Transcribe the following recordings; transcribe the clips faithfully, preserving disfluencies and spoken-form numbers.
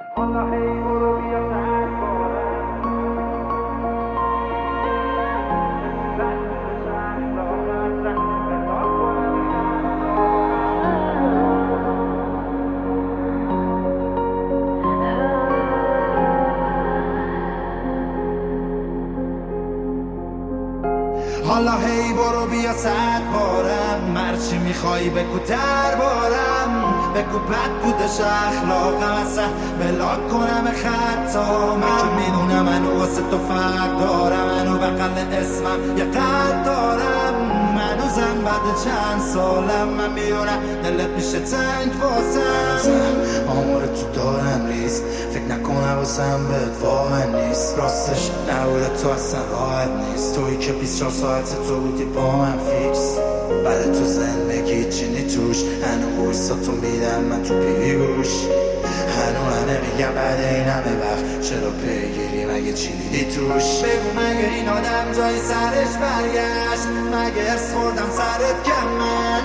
حالا هی برو بیا صد بارم، مرچی میخوایی بگو دربارم، بگو بد بودش اخلاقم اصلا بلاک کنم خطا. من که میدونم منو واسه تو فرق دارم، منو بقل اسمم یه قد دارم، منو زن بعد چند سالم من میدونم دلت میشه تنگ واسم. آمار تو دارم ریز، فکر نکنم واسم بهت واقع نیست، راستش نبوده تو اصلا راحت نیست، تویی که بیست و چهار ساعت تو بودی با من فیکس، بعد تو زندگی چینی توش، هنو ویسا تو میدم من تو پیوی گوش، هنو هنه میگم بعد این همه وقت چرا پیگیری مگه چی دیدی توش. بگو مگه این آدم جای سرش برگشت، مگه ارس خوردم سرت کم من،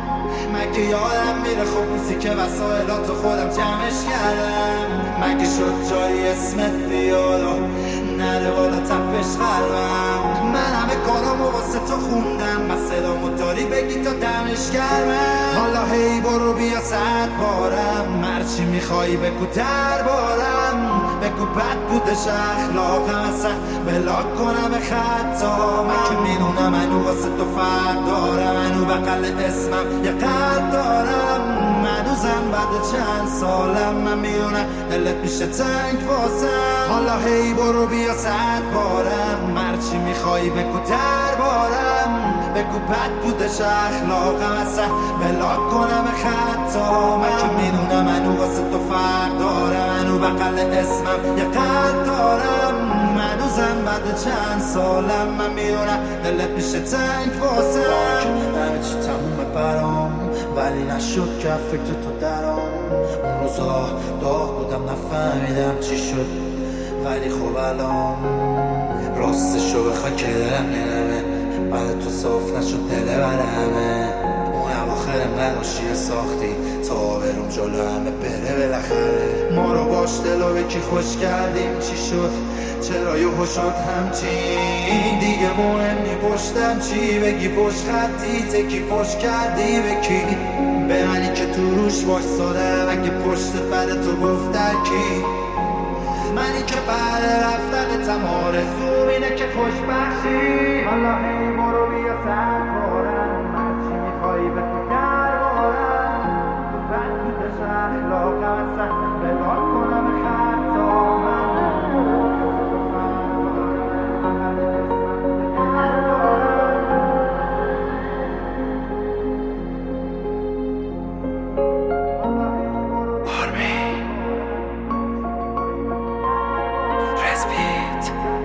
مگه یادم میره خب روزی که وسایلاتو خودم جمعش کردم، مگه شد جای اسمت بیاد و نره بالا تپش قلبم. من همه کارامو واسه تو خوندم، من صدامو داری بگی تا دمش گرمم. حالا هی برو بیا صد بارم، مرچی میخوایی بگو دربارم، بگو بد بودش اخلاقم اصلا بلاک کنم خطا. من که میدونم منو واسه تو فرق دارم، منو بقل اسمم یه قد دارم، منو زن بعد چند سالم من میدونم دلت میشه تنگ واسم. حالا هی برو بیا صد بارم، مرچی میخوایی بگو دربارم، بگو بد بودش اخلاقم اصلا بلاک کنم خطا. من که میدونم منو واسه تو فرق دارم، منو بقل اسمم یه قد دارم، منو زن بعد چند سالم من میدونم دلت میشه تنگ واسم. همه چی تمومه برام ولی نشد که فکر تو درام، اون روزا داغ بودم نفهمیدم چی شد ولی خب الان راستشو بخوای که دلم نرمه، بعد تو صاف نشد دل برمه. اون اواخر نداشتی ساختی تا برم جلو همه بره بالاخره، ما رو باش دلو به کی خوش کردیم چی شد چرا یهو شد همچین، دیگه مهم نی پشتم چی بگی پشت خطی تکی پشت کردی به کی، به منی که تو روش وایسادم اگه پشت بر تو گفت کی، منی که بعد رفتن تم آرزوم اینه که خوش بخشی. حالا هی برو بیا صد بارم، مرچی میخوایی بگو دربارم، تو بد بودش اخلاقم اصلا بلاک کنم خطا. Respite.